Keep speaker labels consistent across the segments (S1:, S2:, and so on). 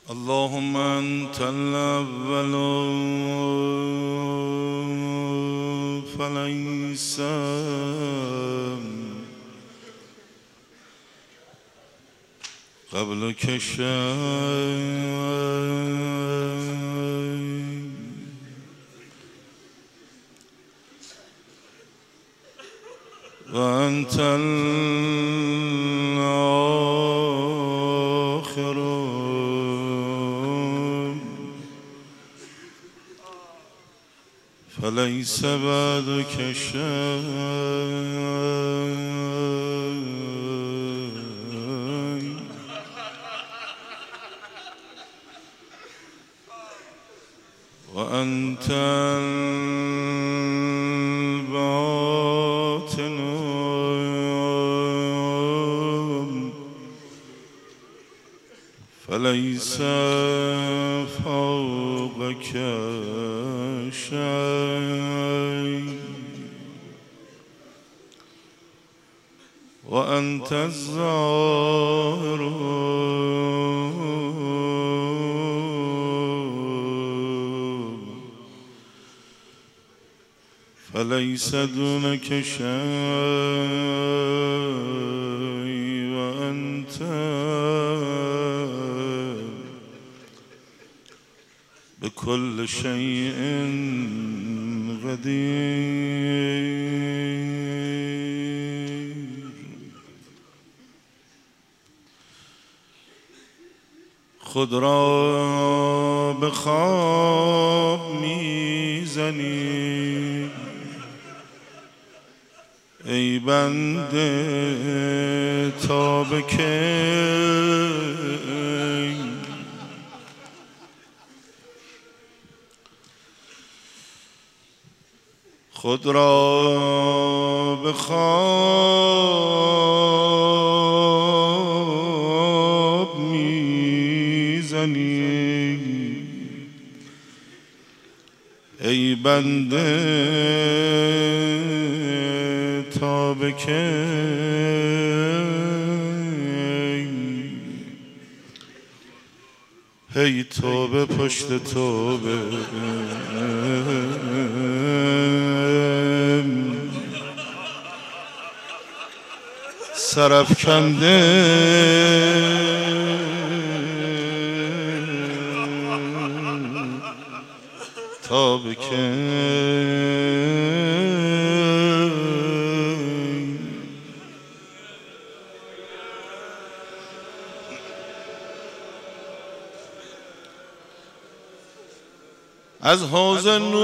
S1: اللهم أنت الأول فليس قبلك شيء وأنت الآخر فليس بعدك شيء وأنت الباطن فليس فوقك شيء وأنت الظاهر فليس دونك شيء وأنت بكل شيء قدير. خود را به خواب میزنی ای بنده تا به کی خود را به خواب میزنی ای بنده تا به کی هی توبه پشت توبه سرافکنده تا به کی از حوض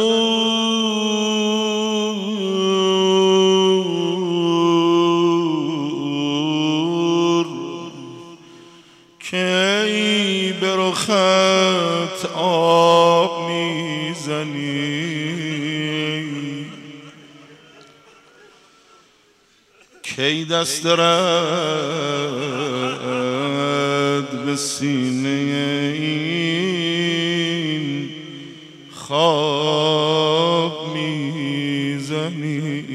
S1: نور کی به رخت آب میزنی کی دست رد به سینه این خواب میزنی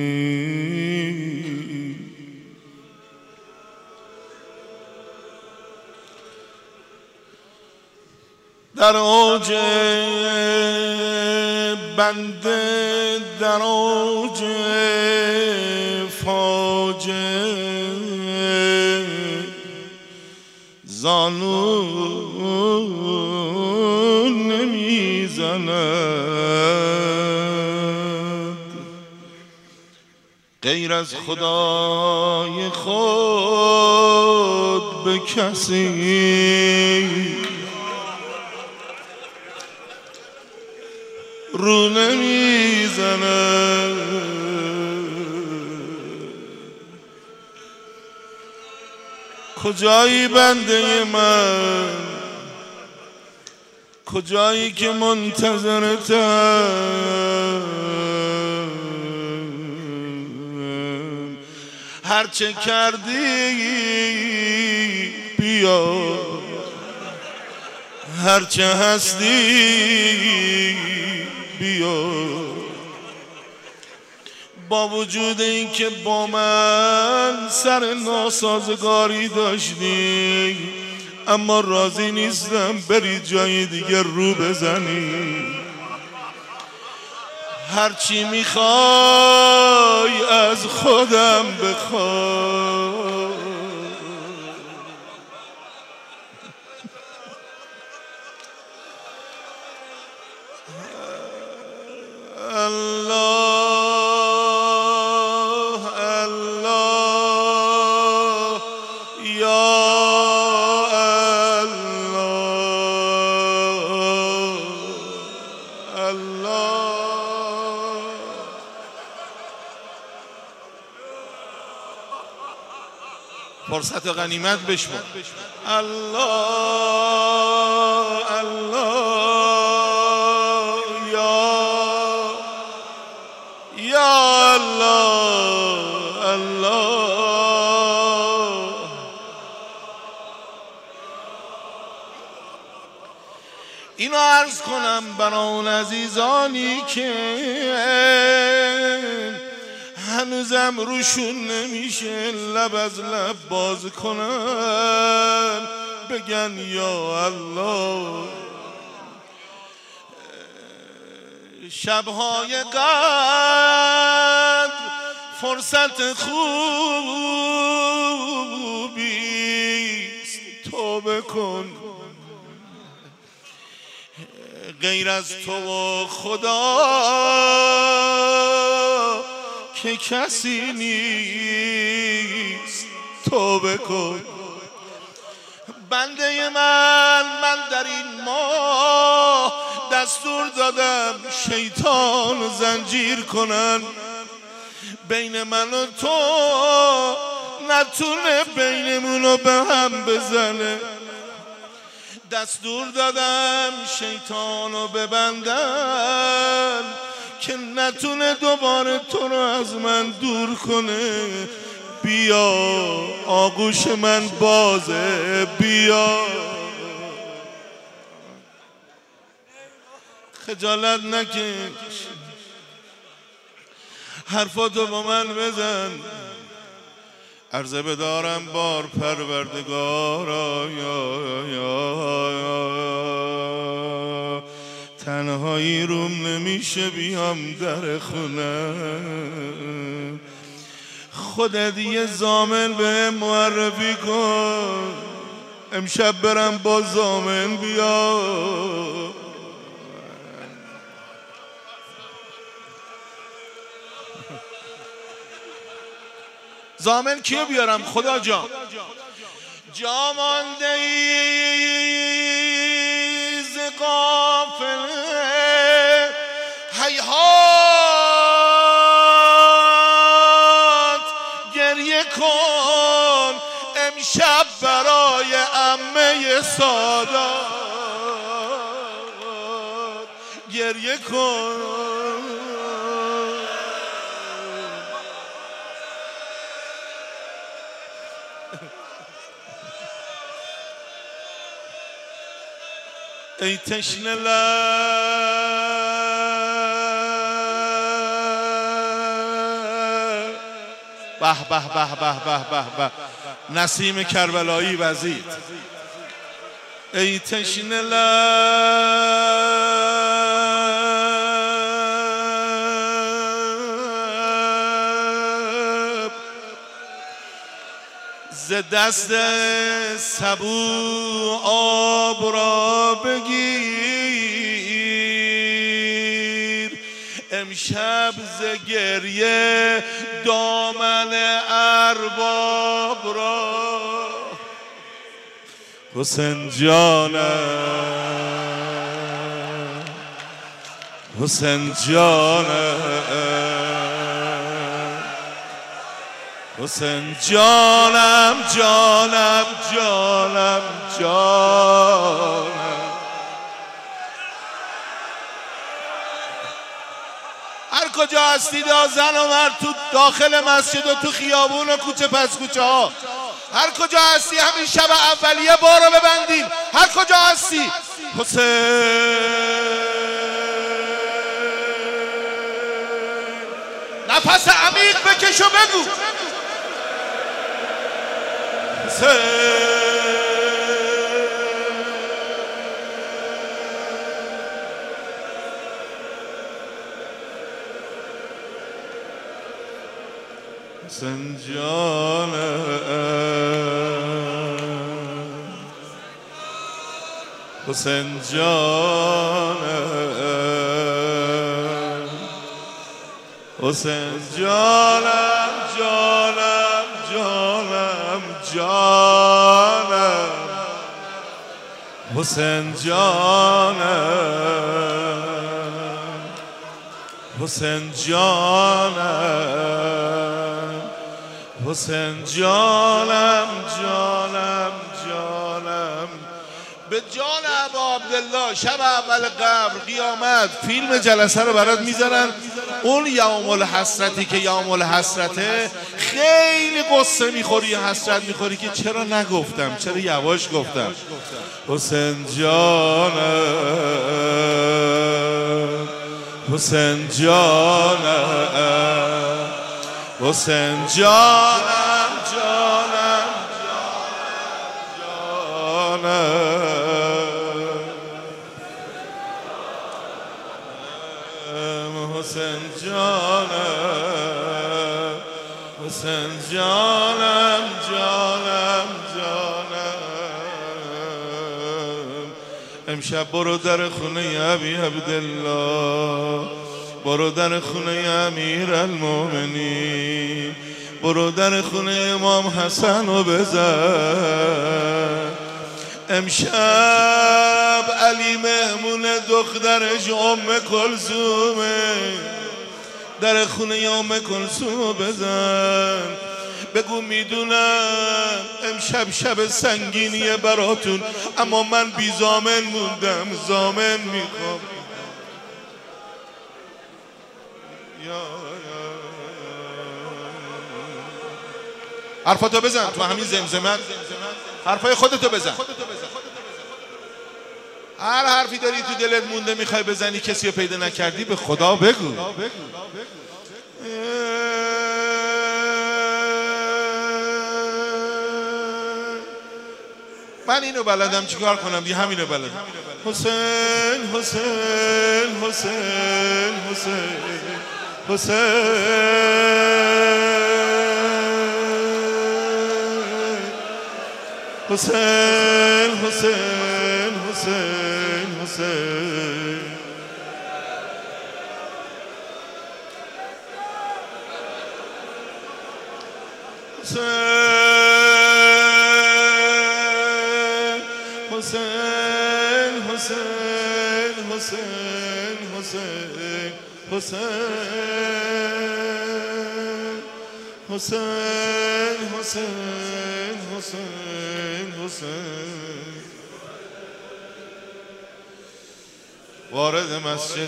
S1: در اوج بنده در اوج فاجعه زانو نمیزند غیر از خدای خود به کسی رو نمیزند کجایی بنده من کجایی که منتظرتم هرچه کردی بیا هرچه هستی بیا با وجود این که با من سر ناسازگاری داشتی اما راضی نیستم بری جای دیگه رو بزنی. هرچی میخوای از خودم بخوای. الله الله یا الله الله. فرصت غنیمت بشمار. الله الله یا الله الله. اینو عرض کنم برای اون عزیزانی که هنوزم روشون نمیشه لب از لب باز کنن بگن یا الله. شبهای قدر فرصت خوبیست، توبه کن. غیر از تو و خدا که کسی نیست، توبه کن. بنده من در این ماه دستور دادم شیطان زنجیر کنن، بین من و تو نتونه بینمونو به هم بزنه. دستور دادم شیطانو ببندن که نتونه دوباره تو رو از من دور کنه. بیا آغوش من بازه، بیا. خجالت نکش، حرفاتو با من بزن. عرضه بدارم بار پروردگارا تنهایی روم نمیشه بیام در خونه. خودت یه ضامن به معرفی کن، امشب برم با ضامن بیا. ضامن کیو بیارم خدا جان؟ جا مانده ای ز قافله هیهات گریه کن امشب برای عمه سادات گریه کن. ای تشنه لب به به به به به به به نسیم کربلایی وزید. ای تشنه لب ز دست سبو آب را بگیر امشب ز گریه دامن ارباب را. حسین جانم حسین جانم حسین جانم جانم جانم جانم. هر کجا هستی زن و مرد تو داخل مسجد و تو خیابون و کوچه پس کوچه ها، هر کجا هستی همین شب اولیه بارو ببندیم. هر کجا هستی حسین نفس عمیق بکش و بگو حسین حسین جانم حسین جانم حسین جانم جانم جانم جانم حسین جانم حسین جانم حسین جانم جانم جانم به جان ابا عبدالله شب اول قبر قیامت فیلم جلسه رو برات میذارن. اون یوم الحسرتی که یوم الحسرته خیلی قصه میخوری، حسرت میخوری که چرا نگفتم، چرا یواش گفتم. حسین جانم حسین جانم حسین جانم جانم جانم حسین جانم حسین جانم جانم جانم امشب برو در خونه ابی عبدالله، برو در خونه امیر المومنین، برو در خونه امام حسن و بزن. امشب علی مهمون دخترش ام کلثومه، در خونه ام کلثوم بزن، بگو میدونم امشب شب سنگینیه براتون، اما من بی ضامن موندم، ضامن میخوام. حرفاتو بزن تو همین زمزمت، حرفای خودتو بزن. هر حرفی داری تو دلت مونده میخوای بزنی کسی رو پیدا نکردی به خدا بگو. من اینو بلدم چیکار کنم دیگه، همینو بلدم. حسین حسین حسین حسین حسین حسین حسین حسین حسین حسین حسین حسین حسین حسین حسین حسین حسین حسین وارد مسجد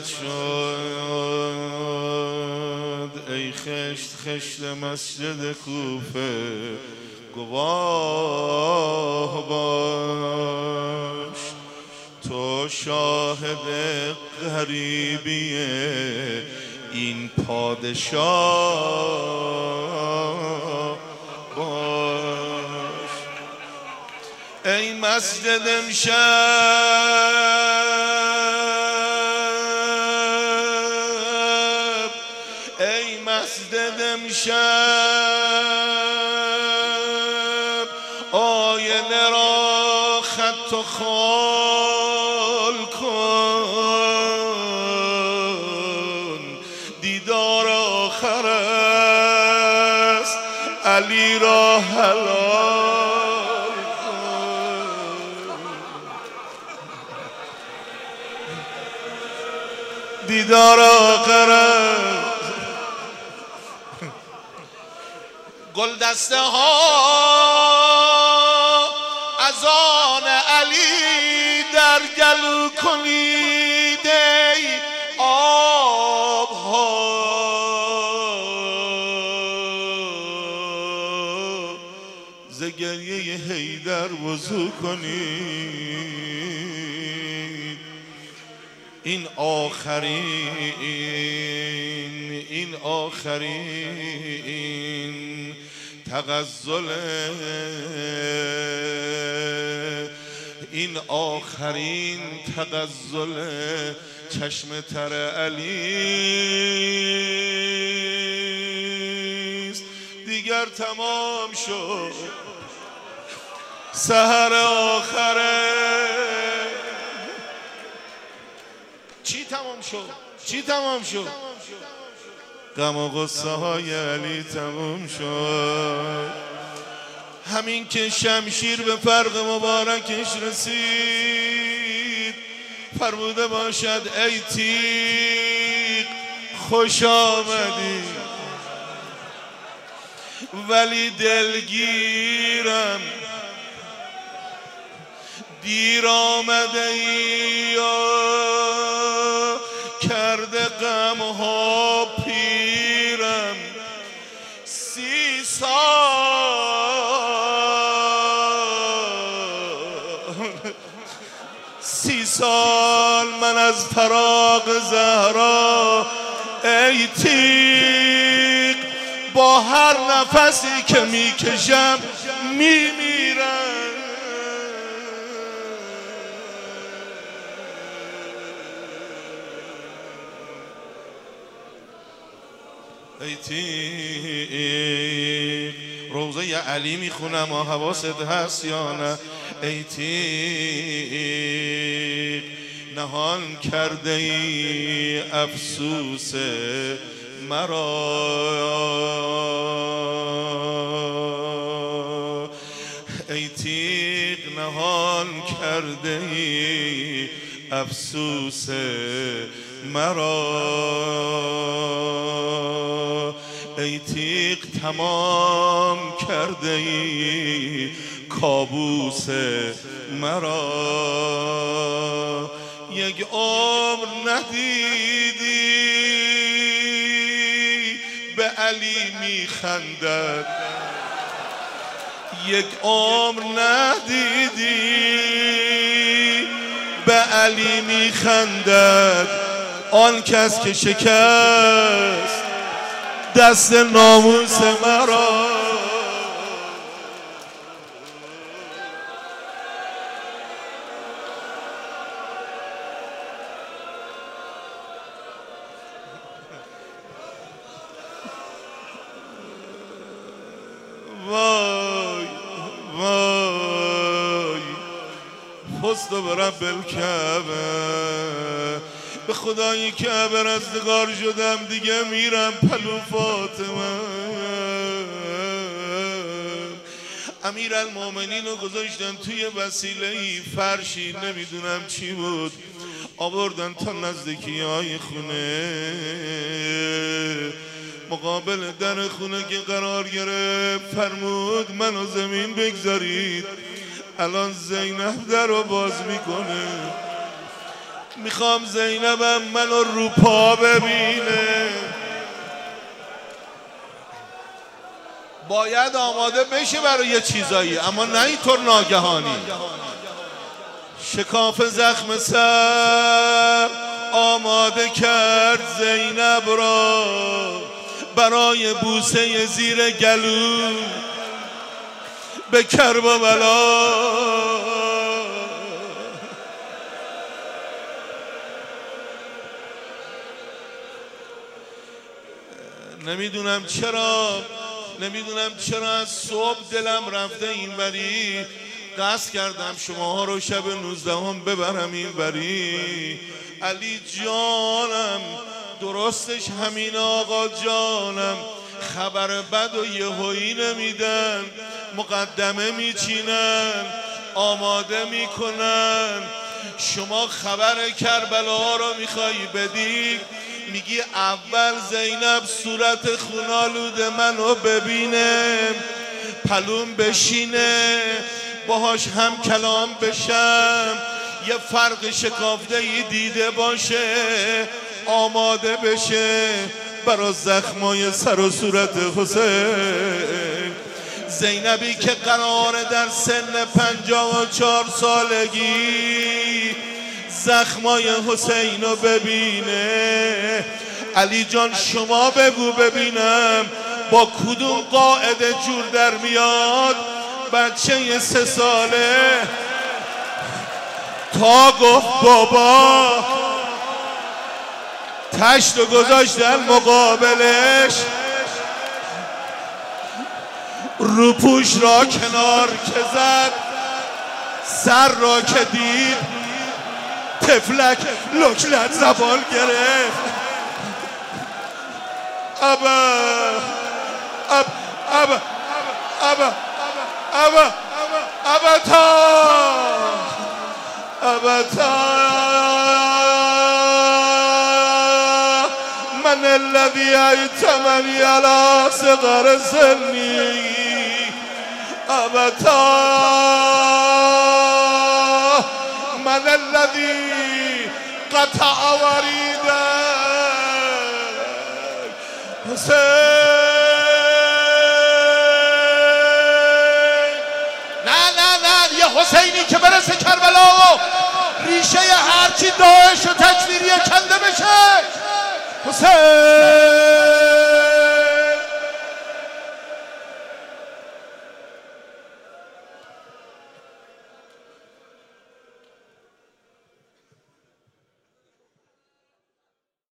S1: شد ای خشت خشت مسجد کوفه، گواه باش تو شاهد غریبی این پادشاه باش. ای مسجد امشب، ای مسجد امشب، آینه را خط و خال کن، دیدار آخر است علی را حلال کن. دیدار آخر است. گلدسته ها از آن علی در گلو کنید، ای آبها ز گریه حیدر وضو کنید. این آخرین تغزل، این آخرین تغزل چشم تر علی است. دیگر تمام شد، سحر آخره. چی تمام شد؟ چی تمام شد؟ غم و غصه های علی تمام شد. همین که شمشیر به فرق مبارکش رسید، فرموده باشد ای تیغ خوش آمدی، ولی دلگیرم دیر آمده ای، کرده غم ها پیرم. 30 سال من از فراق زهرا ای تیغ، با هر نفسی که میکشم میمیرم. ای تیغ، روضه علی میخونم و حواست هست یا نه؟ ای تیغ، نهان کرده ای افسوس مرا، ای تیغ نهان کرده ای افسوس مرا، ای تیغ تمام کرده ای کابوس مرا. یک عمر ندیدی به علی میخندد، یک عمر ندیدی به علی میخندد. آن کس که شکست دست ناموس مرا، وای وای فزت برب الکعبه، به خدای کعبه رستگار شدم، دیگه میرم پلو فاطمه. امیرالمومنین رو گذاشتن توی وسیله‌ای، فرشی نمیدونم چی بود، آوردن تا نزدیکی های خونه. مقابل در خونه که قرار گرفت فرمود منو زمین بگذارید، الان زینب در رو باز میکنه، میخوام زینبم منو رو پا ببینه. باید آماده بشه برای یه چیزایی، اما نه اینطور ناگهانی. شکاف زخم سر آماده کرد زینب را برای بوسه زیر گلو به کربلا. نمیدونم چرا از صبح دلم رفته اینوری، قصد کردم شماها رو شب 19 ببرم اینوری. علی جانم، درستش همین آقا جانم، خبر بد و یهویی نمیدن، مقدمه میچینن، آماده میکنن. شما خبر کربلا رو میخوای بدی، میگی اول زینب صورت خونالود منو ببینه، پلوم بشینه، باهاش هم کلام بشم، یه فرق شکافته‌ای دیده باشه، آماده بشه برا زخمای سر و صورت حسین. زینبی که قراره در سن 54 سالگی زخمای حسین رو ببینه. علی جان شما بگو ببینم با کدوم قاعده جور در میاد بچه 3 ساله تا گفت بابا تشت و گذاشتن مقابلش، روپوش را کنار که زد، سر را که دید تفلک لکنت زبان گرفت. من الذي ایتمنی علی صغر سنی من الذي قطع وریده حسین. نه یه حسینی که برسه کربلا و ریشه هرچی داعش و تکفیری